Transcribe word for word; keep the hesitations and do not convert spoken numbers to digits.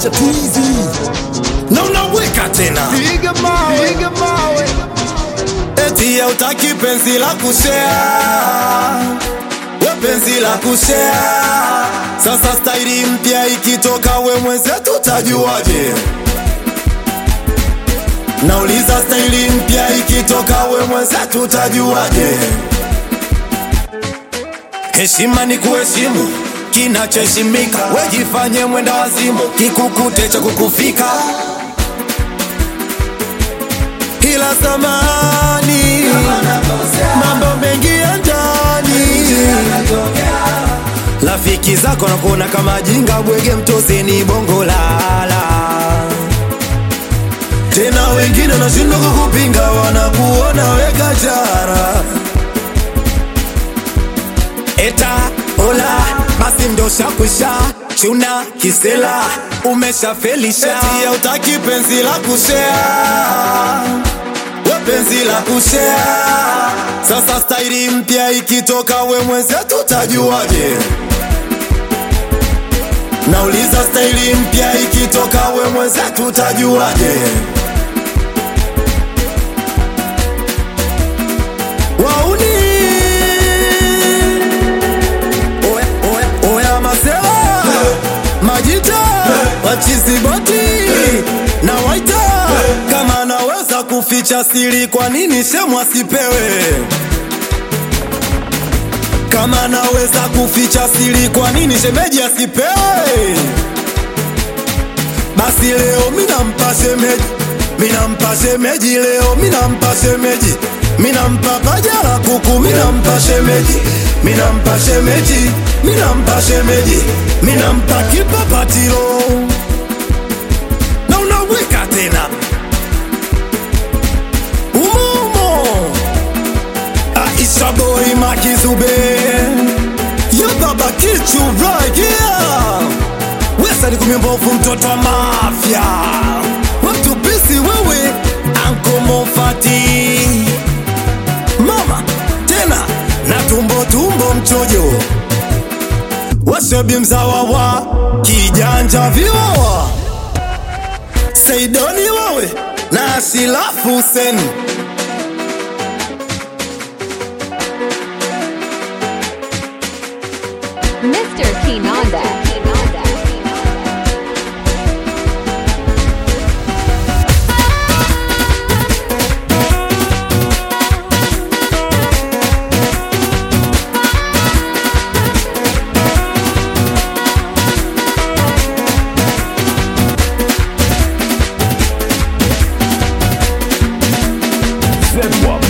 cha Twizy na unaweka tena piga mawe, piga mawe. eti ya utaki penzi la kushare, we penzi la kushare. Sasa staili mpya ikitoka we mwenzetu tajuaje? Nauliza staili mpya ikitoka we mwenzetu tajuaje? Heshima ni kuheshimu kinachoheshimika, wejifanye mwenda wazimu kikukute cha kukufika. Ila zamani mambo mengi ya ndani, rafiki zako nakuona kama jinga, bwege mtose ni bongo lala. Tena wengine nashindwa kukupinga, wanakuona weka jara. Eta ola basi ndo shakwisha, chuna kisela umeshafelisha. Eti ya utaki penzi la kushare, we penzi la kushare. Sasa staili mpya ikitoka we mwenzetu tajuaje? Nauliza staili mpya ikitoka we mwenzetu tajuaje? Wauni oya, oya, oya masela majita wachizi boti na waita. Kama naweza kuficha siri, kwa nini shemu asipewe? Kama naweza kuficha siri, kwa nini shemeji asipewe? Basi leo minampa shemeji, minampa shemeji leo, minampa shemeji, minampa paja la kuku, minampa shemeji, minampa shemeji, minampa shemeji, minampa kipapatilo na unaweka tena umumo. Aisha boy Makizube, yo baba kichu right here. Wesa ni kumimbovu mtoto wa mafia, watu bisi wewe Anko Mofati mama tena na tumbo tumbo mchojo, washabi mzawa wa kijanja viwawa, Saidoni wawe na Shilafu Hussein. Mister Kinanda. Z W A P